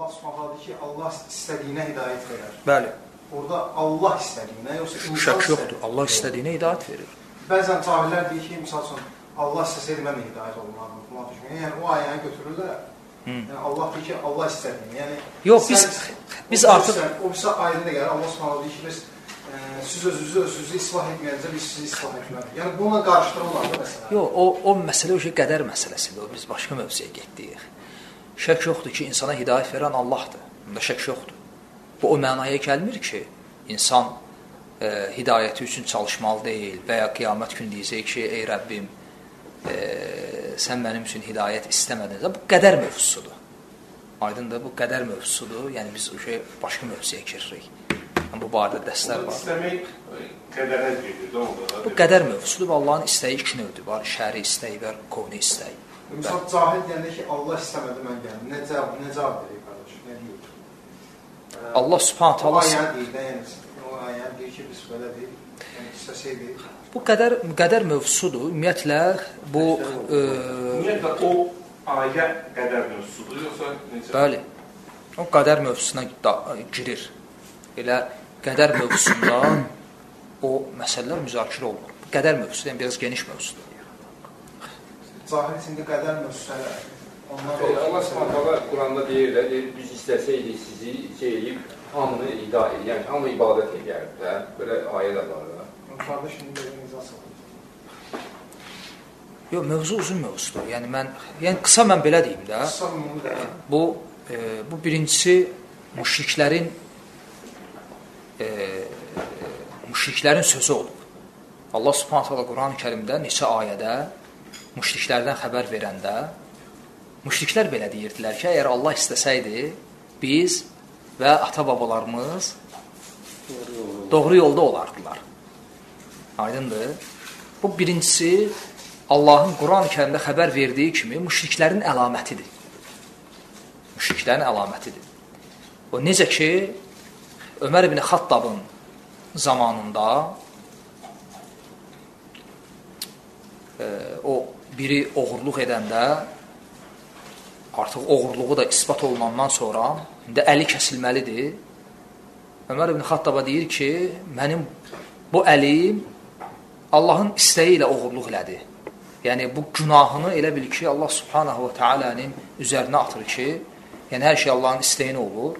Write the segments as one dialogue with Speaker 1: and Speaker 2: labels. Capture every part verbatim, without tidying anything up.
Speaker 1: Subhanahu ki, Allah istədiyinə hidayət verər.
Speaker 2: Bəli.
Speaker 1: Orada Allah istədiyinə, yoxsa insan
Speaker 2: şək yoxdur. Allah istədiyinə hidayət verir.
Speaker 1: Bəzən cahillər deyir ki, misal üçün, Allah istəsəydi mən də hidayət olmalıyım. Yəni, o ayəni götürürlər. Yəni, Allah deyir ki, Allah istədiyinə. Yəni,
Speaker 2: yox, biz, biz artıq...
Speaker 1: O bizə aydın da gəlir. Allah Subhanahu deyir ki, biz e, siz özünüzü, özünüzü islah etməyəncə biz sizi islah etməliyik. Yəni, bununla qarışdırırlar da məsələ.
Speaker 2: Yox, o, o məsələ o şey qədər məsələsidir. O, biz başqa mövzuya getdik. Şək yoxdur ki, insana hidayət verən Allahdır. Bunda şək yoxdur. Bu o mənaya gəlmir ki, insan e, hidayəti üçün çalışmalı deyil və ya qiyamət gün deyəcək ki, ey Rəbbim, e, sən mənim üçün hidayət istəmədin. Bu qədər mövzusudur. Aydındır, bu qədər mövzusudur. Yəni, biz o şey başqa mövzuya giririk. Yəni, bu barədə dərslər var.
Speaker 3: İstəmək qədərə gedir, doğru.
Speaker 2: Bu qədər mövzusudur və Allahın istəyi iki növdür. Var şəri istəyi və kovni istəyi.
Speaker 1: Misal, cahil deyəndə ki, Allah istəmədi, mən gəlim. Nə cavab, nə cavab verir qardaş? Nə deyir?
Speaker 2: Allah Subhanahu taala
Speaker 1: o ayəni deyir, nə yəni? O ayəni deyir ki, biz belə deyil. Yəni, istəsəydi.
Speaker 2: Bu qədər, qədər mövzusudur. Ümumiyyətlə, bu...
Speaker 3: Ümumiyyətlə, o ayə qədər mövzusudur, yoxsa necə?
Speaker 2: Bəli. O qədər mövzusuna da, girir. Elə qədər mövzusunda o məsələlər müzakirə olunur. Qədər mövzusu, yəni biraz geniş mövzudur.
Speaker 1: Zahir içində qədər mövzusu
Speaker 4: Allah Subhanahu Quranda deyirlər, deyir, biz istəsəydik sizi şey edib, hamını ida edir, yəni hamı ibadət edərdi də, belə ayə də var da.
Speaker 1: Qardaş, şimdi belə izah salın.
Speaker 2: Yox, mövzu uzun mövzudur. Yəni, mən, yəni qısa mən belə deyim də,
Speaker 1: qısa ümumi də.
Speaker 2: Bu, e, bu birincisi müşriklərin e, müşriklərin sözü olub. Allah Subhanahu Quran-ı Kərimdə neçə ayədə müşriklərdən xəbər verəndə, müşriklər belə deyirdilər ki, əgər Allah istəsəydi, biz və ata-babalarımız doğru yolda olardılar. Aydındır. Bu birincisi, Allahın Quran-ı Kərimdə xəbər verdiyi kimi müşriklərin əlamətidir. Müşriklərin əlamətidir. O necə ki, Ömər ibn Xattabın zamanında e, o biri oğurluq edəndə, artıq oğurluğu da isbat olunandan sonra, indi əli kəsilməlidir. Ömər ibn Xattaba deyir ki, mənim bu əlim Allahın istəyi ilə oğurluq elədi. Yəni, bu günahını elə bil ki, Allah Subhanahu wa Ta'ala'nın üzərinə atır ki, yəni hər şey Allahın istəyinə olur.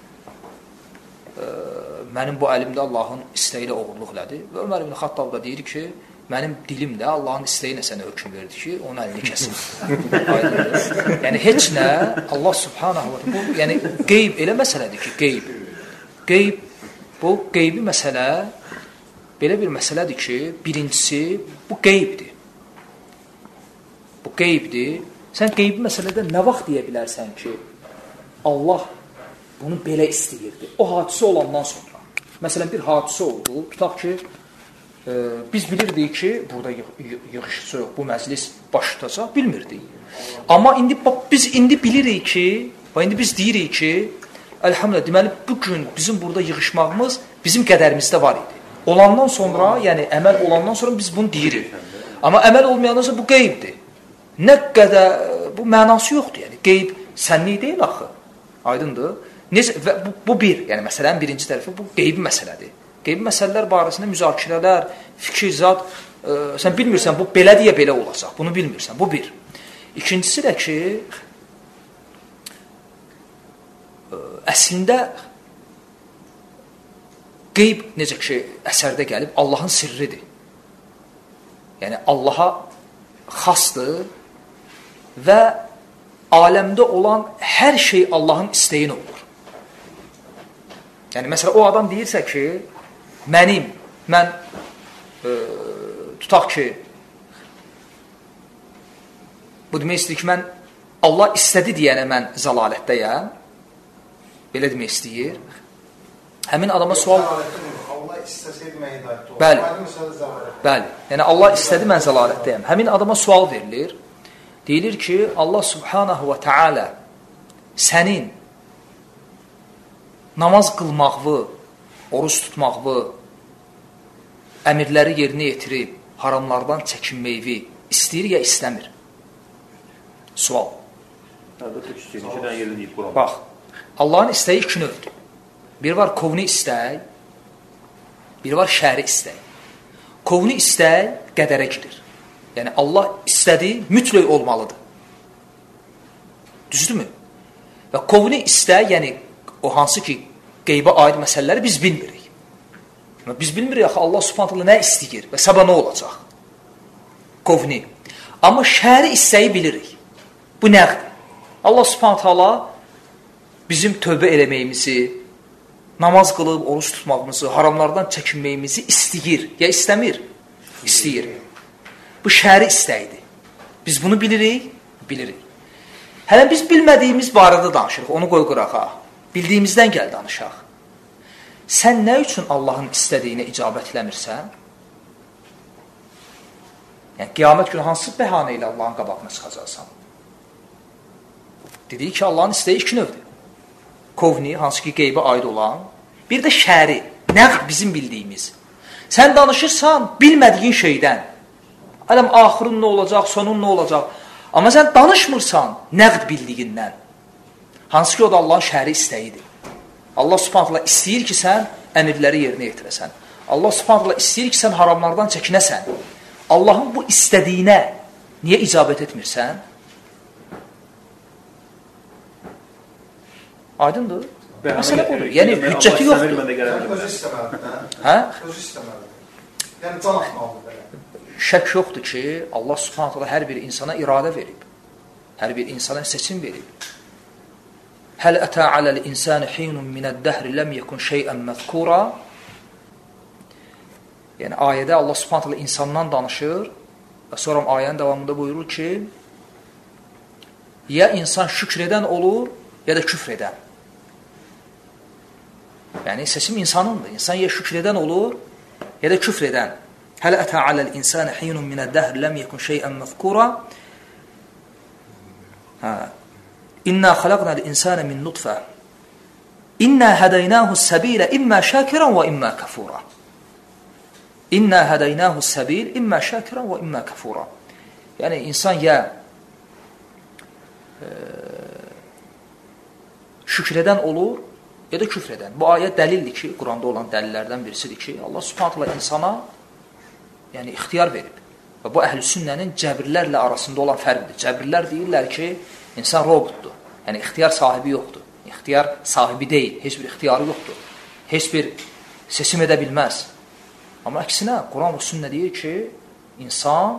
Speaker 2: E, mənim bu əlimdə Allahın istəyi ilə oğurluq elədi. Və Ömər ibn Xattab da deyir ki, mənim dilim də Allahın istəyinə sənə hökm verdi ki, onun əlini kəsin. Yəni, heç nə Allah Subhanahu wa Ta'ala, bu, yəni, qeyb elə məsələdir ki, qeyb. Qeyb, bu qeybi məsələ, belə bir məsələdir ki, birincisi, bu qeybdir. Bu qeybdir. Sən qeybi məsələdə nə vaxt deyə bilərsən ki, Allah bunu belə istəyirdi. O hadisə olandan sonra. Məsələn, bir hadisə oldu, tutaq ki, e, biz bilirdik ki, burada yığışıcı yox, bu məclis baş tutacaq, bilmirdik. Amma indi, biz indi bilirik ki, indi biz deyirik ki, əlhamdülillah, deməli, bugün bizim burada yığışmağımız bizim qədərimizdə var idi. Olandan sonra, yəni əməl olandan sonra biz bunu deyirik. Amma əməl olmayandan sonra bu qeybdir. Nə qədər, bu mənası yoxdur, yəni qeyb sənlik deyil axı, aydındır. Necə, və bu, bu bir, yəni məsələnin birinci tərəfi, bu qeybi məsələdir. Qeybi məsələlər barəsində müzakirələr, fikir, zat, e, sən bilmirsən, bu belə deyə belə olacaq, bunu bilmirsən, bu bir. İkincisi də ki, e, əslində, qeyb, necə ki, əsərdə gəlib, Allahın sirridir. Yəni, Allaha xasdır və aləmdə olan hər şey Allahın istəyini olur. Yəni, məsələn, o adam deyirsə ki, mənim, mən, e, tutaq ki, bu demək istəyir ki, mən Allah istədi deyənə mən zəlalətdəyəm, belə demək istəyir. Həmin adama sual...
Speaker 1: Allah istəsəydi mən hidayətdə olur.
Speaker 2: Bəli, bəli. Yəni, Allah istədi mən zəlalətdəyəm. Həmin adama sual verilir. Deyilir ki, Allah Subhanahu wa Ta'ala sənin namaz qılmaqvı, oruç tutmaqvı, əmirləri yerinə yetirib, haramlardan çəkinməkvi istəyir ya istəmir? Sual. Bax, Allahın istəyi iki növdür. Bir var kovni istək, bir var şəri istək. Kovni istək qədərə girir. Yəni Allah istədiyi mütləq olmalıdır. Düzdürmü? Və kovni istək, yəni o hansı ki qeybə aid məsələləri biz bilmirik. Biz bilmirik axı Allah Subhanahu taala nə istəyir və sabah nə olacaq? Kovni. Amma şəri istəyi bilirik. Bu nədir? Allah Subhanahu taala bizim tövbə eləməyimizi, namaz qılıb, oruç tutmağımızı, haramlardan çəkinməyimizi istəyir, ya istəmir? İstəyir. Bu şəri istəyidir. Biz bunu bilirik, bilirik. Hələ biz bilmədiyimiz barədə danışırıq, onu qoy qırağa. Bildiyimizdən gəl danışaq. Sən nə üçün Allahın istədiyinə icabət eləmirsən? Yəni, qiyamət günü hansı bəhanə ilə Allahın qabağına çıxacaqsan? Dedik ki, Allahın istəyi iki növdür. Kovni, hansı ki qeybə aid olan, bir də şəri, nəqd bizim bildiyimiz. Sən danışırsan bilmədiyin şeydən. Ələm, axırın nə olacaq, sonun nə olacaq. Amma sən danışmırsan nəqd bildiyindən. Hansı ki o da Allahın şəri istəyidir. Allah Subhanahu taala istəyir ki, sən əmrləri yerinə yetirəsən. Allah Subhanahu taala istəyir ki, sən haramlardan çəkinəsən. Allahın bu istədiyinə niyə icabət etmirsən? Aydındır? Məsələ budur. Yəni, hüccəti yoxdur.
Speaker 1: Özü istəməlidir.
Speaker 2: Hə?
Speaker 1: Özü istəməlidir. Yəni, can atmalıdır.
Speaker 2: Şək yoxdur ki, Allah Subhanahu taala hər bir insana iradə verib. Hər bir insana seçim verib. Həl ətə aləl insani hinun minəd-dəhri ləm yekun şeyən məzkura. Yəni, ayədə Allah Subhanahu taala insandan danışır və sonra ayənin davamında buyurur ki, ya insan şükr edən olur, ya da küfr edən. Yəni, seçim insanındır. İnsan ya şükr edən olur, ya da küfr edən. Həl ətə aləl insani hinun minəd-dəhri ləm yekun şeyən məzkura. Hə. İnna xalaqnal insana min nutfə. İnna hədaynahu səbilə immə şakiran və immə kafura. İnna hədaynahu səbil immə şakiran və immə kafura. Yəni insan ya e, şükr edən olur, ya da küfr edən. Bu ayə dəlildir ki, Quranda olan dəlillərdən birisidir ki, Allah Subhanahu taala insana yəni ixtiyar verib. Və bu əhl-i-sünnənin cəbirlərlə arasında olan fərqdir. Cəbirlər deyirlər ki, insan robotdur. Yəni, ixtiyar sahibi yoxdur. İxtiyar sahibi deyil. Heç bir ixtiyarı yoxdur. Heç bir seçim edə bilməz. Amma əksinə, Quran və sünnə deyir ki, insan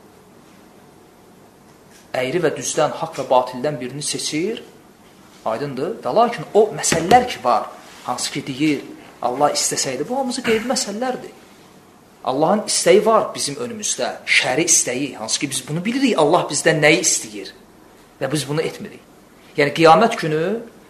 Speaker 2: əyri və düzdən, haqq və batildən birini seçir, aydındır. Və lakin o məsələlər ki var, hansı ki deyir, Allah istəsəydi, bu hamısı qeybi məsələlərdir. Allahın istəyi var bizim önümüzdə, şəri istəyi, hansı ki biz bunu bilirik, Allah bizdən nəyi istəyir və biz bunu etmirik. Yəni, qiyamət günü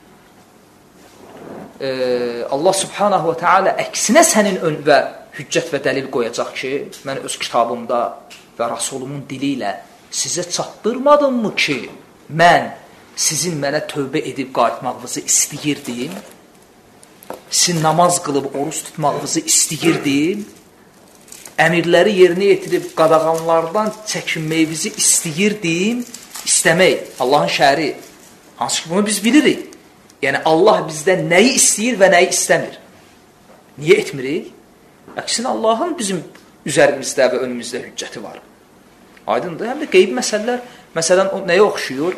Speaker 2: e, Allah Subhanahu və Teala əksinə sənin önünə hüccət və dəlil qoyacaq ki, mən öz kitabımda və Rasulumun dili ilə sizə çatdırmadımmı ki, mən sizin mənə tövbə edib qayıtmağınızı istəyirdim, sizin namaz qılıb oruç tutmağınızı istəyirdim, əmirləri yerinə yetirib qadağanlardan çəkinməyinizi istəyirdim, istəmək, Allahın şəri. Hansı ki, bunu biz bilirik. Yəni, Allah bizdən nəyi istəyir və nəyi istəmir. Niyə etmirik? Əksinə, Allahın bizim üzərimizdə və önümüzdə hüccəti var. Aydındır. Həm də qeybi məsələlər, məsələn, o nəyə oxşuyur?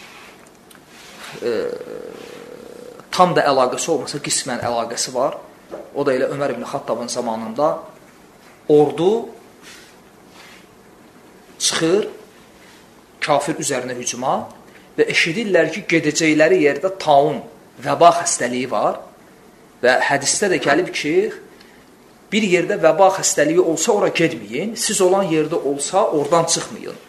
Speaker 2: E, tam da əlaqəsi olmasa, qismən əlaqəsi var. O da elə Ömər ibn Xattabın zamanında ordu çıxır kafir üzərinə hücuma və eşidirlər ki, gedəcəkləri yerdə taun, vəba xəstəliyi var və hədisdə də gəlib ki, bir yerdə vəba xəstəliyi olsa ora gedməyin, siz olan yerdə olsa oradan çıxmayın.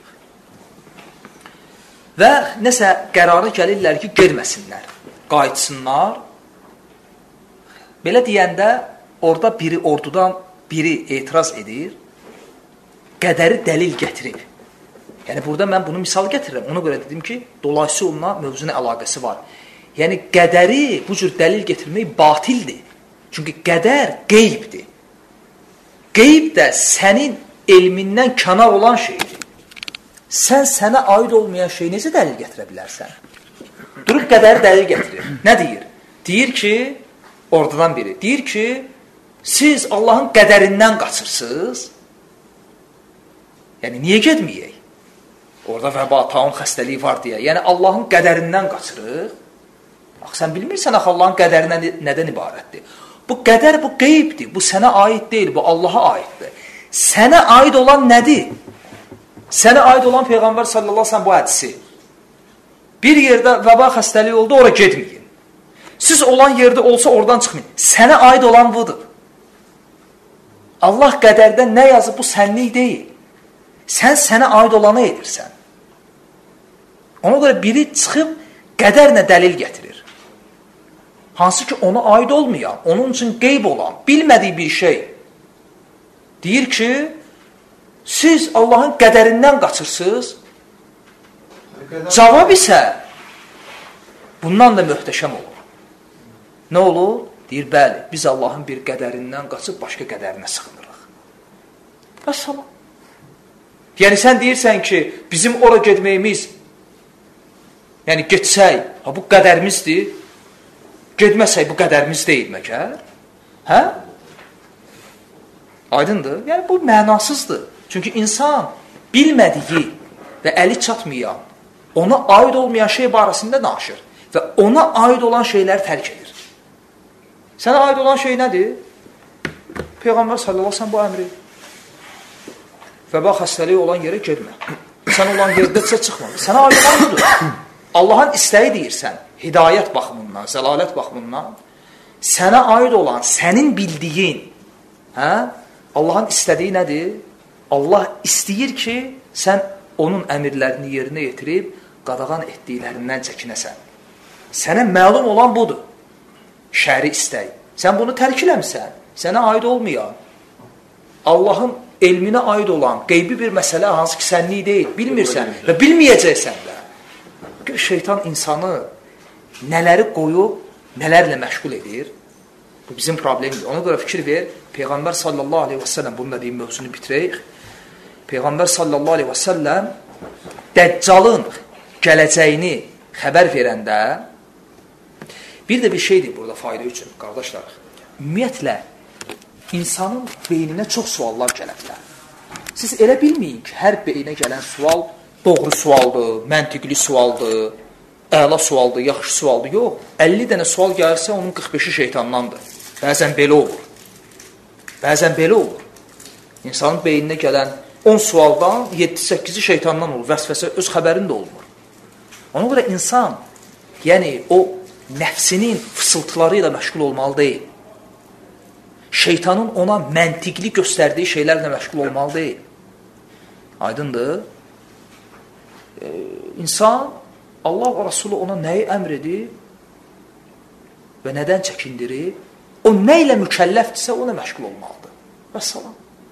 Speaker 2: Və nəsə qərara gəlirlər ki, gedməsinlər, qayıtsınlar. Belə deyəndə orada biri ordudan biri etiraz edir, qədəri dəlil gətirib. Yəni, burada mən bunu misal gətirirəm. Ona görə dedim ki, dolayısıyla onunla mövzuna əlaqəsi var. Yəni, qədəri bu cür dəlil gətirmək batildir. Çünki qədər qeybdir. Qeyb də sənin elmindən kənar olan şeydir. Sən sənə aid olmayan şey necə dəlil gətirə bilərsən? Durub qədəri dəlil gətirir. Nə deyir? Deyir ki, oradan biri, deyir ki, siz Allahın qədərindən qaçırsınız. Yəni, niyə getməyək? Orada vəba, taun xəstəliyi var deyə. Yəni, Allahın qədərindən qaçırıq. Bax, sən bilmirsən, axı, Allahın qədəri nədən ibarətdir? Bu qədər, bu qeybdir, bu sənə aid deyil, bu Allaha aiddir. Sənə aid olan nədir? Sənə aid olan Peyğəmbər sallallahu aleyhi ve sellem bu hədisi. Bir yerdə vəba xəstəliyi oldu, ora getməyin. Siz olan yerdə olsa oradan çıxmayın. Sənə aid olan budur. Allah qədərdə nə yazıb, bu sənlik deyil. Sən sənə aid olanı edirsən. Ona görə biri çıxıb qədərlə dəlil gətirir. Hansı ki, ona aid olmayan, onun üçün qeyb olan, bilmədiyi bir şey. Deyir ki, siz Allahın qədərindən qaçırsınız. Cavab isə bundan da möhtəşəm olur. Nə olur? Deyir, bəli, biz Allahın bir qədərindən qaçıb başqa qədərinə sığınırıq. Vəssalam. Yəni, sən deyirsən ki, bizim ora getməyimiz, yəni getsək, ha, bu qədərimizdir, getməsək, bu qədərimiz deyil məkər? Hə? Aydındır? Yəni, bu mənasızdır. Çünki insan bilmədiyi və əli çatmayan, ona aid olmayan şey barəsində danışır və ona aid olan şeyləri tərk edir. Sənə aid olan şey nədir? Peyğəmbər sallallahu aleyhi ve sellem bu əmri. Vəba xəstəliyi olan yerə getmə. Sən olan yerdəsə çıxma. Sənə aid olan budur. Allahın istəyi deyirsən, hidayət baxımından, zəlalət baxımından, sənə aid olan, sənin bildiyin, hə? Allahın istədiyi nədir? Allah istəyir ki, sən onun əmirlərini yerinə yetirib, qadağan etdiklərindən çəkinəsən. Sənə məlum olan budur. Şəri istək. Sən bunu tərk eləmsən, sənə aid olmayan, Allahın elminə aid olan qeybi bir məsələ hansı ki, sənlik deyil, bilmirsən və bilməyəcəksən də. Şeytan insanı nələri qoyub, nələrlə məşğul edir? Bu bizim problemdir. Ona görə fikir ver, Peyğəmbər sallallahu aleyhi və səlləm bununla deyim, mövzunu bitirəyik. Peyğəmbər sallallahu aleyhi və səlləm Dəccalın gələcəyini xəbər verəndə bir də bir şeydir burada fayda üçün, qardaşlar. Ümumiyyətlə, insanın beyninə çox suallar gələ bilər. Siz elə bilməyin ki, hər beyinə gələn sual doğru sualdır, məntiqli sualdır, əla sualdır, yaxşı sualdır. Yox, əlli dənə sual gəlirsə, onun qırx beşi şeytandandır. Bəzən belə olur. Bəzən belə olur. İnsanın beyninə gələn on sualdan yeddi səkkizi şeytandan olur. Vəsvəsə öz xəbərində olmur. Ona görə insan, yəni o nəfsinin fısıltıları ilə məşğul olmalı deyil. Şeytanın ona məntiqli göstərdiyi şeylərlə məşğul olmalı deyil. Aydındır? Ee, insan, Allah və Rasulü ona nəyi əmr edib və nədən çəkindirib, o nə ilə mükəlləfdirsə, ona məşğul olmalıdır. Vəssalam.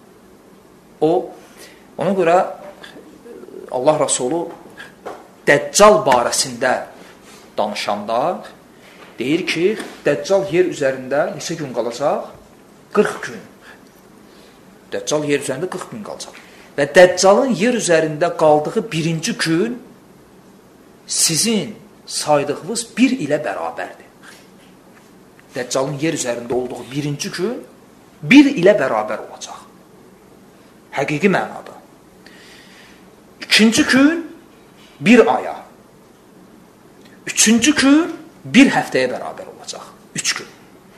Speaker 2: O, ona görə Allah Rasulü Dəccal barəsində danışanda deyir ki, Dəccal yer üzərində neçə gün qalacaq? qırx gün. Dəccal yer üzərində qırx gün qalacaq. Və Dəccalın yer üzərində qaldığı birinci gün sizin saydığınız bir ilə bərabərdir. Dəccalın yer üzərində olduğu birinci gün bir ilə bərabər olacaq. Həqiqi mənada. İkinci gün bir aya. Üçüncü gün bir həftəyə bərabər olacaq. Üç gün.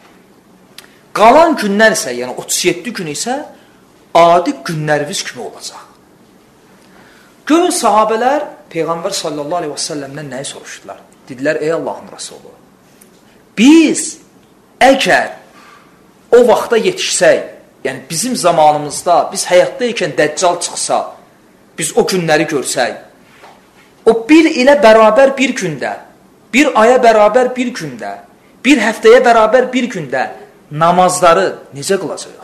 Speaker 2: Qalan günlər isə, yəni otuz yeddi gün isə adi günlərimiz kimi olacaq. Görün, sahabələr Peyğəmbər sallallahu aleyhi və səlləmdən nəyi soruşdular? Dedilər, ey Allahın Rasulü, biz əgər o vaxta yetişsək, yəni bizim zamanımızda, biz həyatda ikən Dəccal çıxsa, biz o günləri görsək, o bir ilə bərabər bir gündə, bir aya bərabər bir gündə, bir həftəyə bərabər bir gündə namazları necə qılacaq?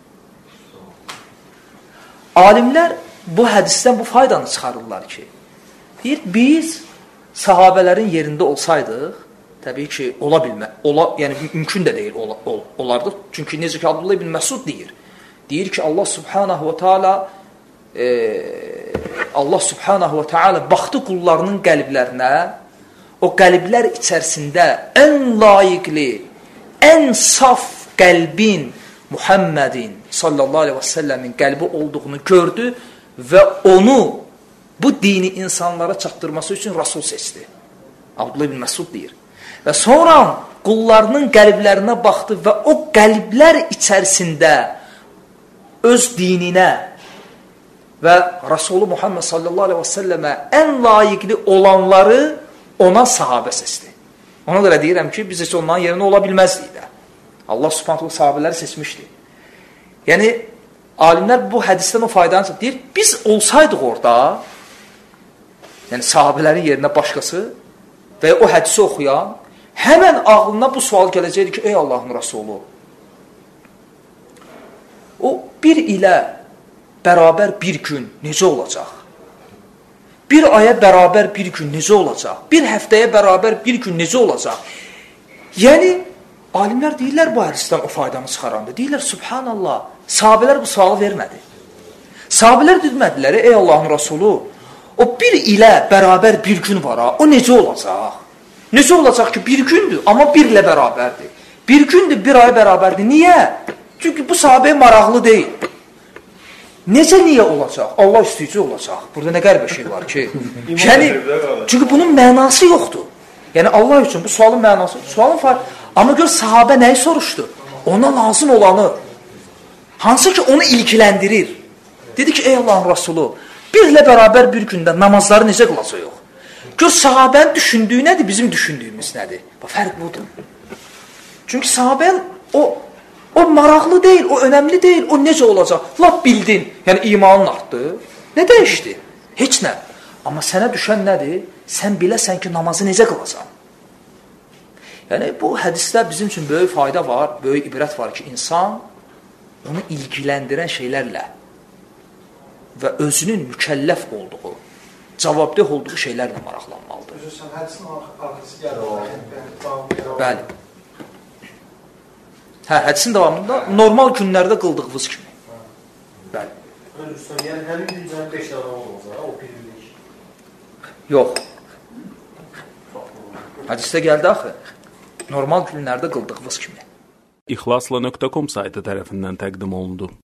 Speaker 2: Alimlər bu hədisdən bu faydanı çıxarırlar ki, deyir, biz sahabələrin yerində olsaydıq, təbii ki, ola bilmə, ola, yəni mümkün də deyil ola, ol, olardı. Çünki necə ki, Abdullah ibn Məsud deyir, deyir ki, Allah subhanahu və teala e, Allah subhanahu və teala baxdı qullarının qəlblərinə, o qəlblər içərisində ən layiqli, ən saf qəlbin Muhammedin sallallahu aleyhi və səlləmin qəlbi olduğunu gördü və onu bu dini insanlara çatdırması üçün Rasul seçdi. Abdullah ibn Məsud deyir. Və sonra qullarının qəlblərinə baxdı və o qəlblər içərisində öz dininə və Rasulü Muhammed sallallahu aleyhi və səlləmə ən layiqli olanları ona sahabə seçdi. Ona görə deyirəm ki, biz heç onların yerində ola bilməzdik də. Allah subhanahu sahabələri seçmişdi. Yəni, alimlər bu hədisdən o faydanı deyir, biz olsaydıq orada, yəni sahabələrin yerinə başqası və o hədisi oxuyan, həmən ağlına bu sual gələcəkdir ki, ey Allahın Rasulü, o bir ilə bərabər bir gün necə olacaq? Bir aya bərabər bir gün necə olacaq? Bir həftəyə bərabər bir gün necə olacaq? Yəni, alimlər deyirlər bu hədisdən o faydanı çıxaranda. Deyirlər, subhanallah, sahabələr bu sualı vermədi. Sahabələr demədilər, ey Allahın Rasulü, o bir ilə bərabər bir gün var ha, o necə olacaq? Necə olacaq ki, bir gündür, amma bir ilə bərabərdir. Bir gündür, bir aya bərabərdir. Niyə? Çünki bu sahabəyə maraqlı deyil. Necə niyə olacaq? Allah istəyici olacaq. Burada nə qəribə şey var ki? Yəni, çünki bunun mənası yoxdur. Yəni, Allah üçün bu sualın mənası, sualın fayda. Amma gör, sahabə nəyi soruşdu? Ona lazım olanı, hansı ki onu ilgiləndirir. Dedi ki, ey Allahın Rasulü, bir ilə bərabər bir gündə namazları necə qılacaq? Gör, sahabənin düşündüyü nədir, bizim düşündüyümüz nədir? Fərq budur. Çünki sahabən o, o maraqlı deyil, o önəmli deyil, o necə olacaq? Lap bildin, yəni imanın artdı. Nə dəyişdi? Heç nə. Amma sənə düşən nədir? Sən biləsən ki, namazı necə qılacaq? Yəni, bu hədisdə bizim üçün böyük fayda var, böyük ibrət var ki, insan onu ilgiləndirən şeylərlə və özünün mükəlləf olduğu, cavabdeh olduğu şeylərlə maraqlanmalıdır.
Speaker 1: Üzrsən, hədisin arxası gəlir.
Speaker 2: Bəli. Hə, hədisin davamında normal günlərdə qıldığımız kimi. Bəli.
Speaker 1: Üzrsən, yəni həmin güncənin beş dənə olmaz, o birinlik.
Speaker 2: Yox. Hədisdə gəldi axı. Normal günlərdə qıldığımız kimi.
Speaker 5: İxlasla nöqtə com saytı tərəfindən təqdim olundu.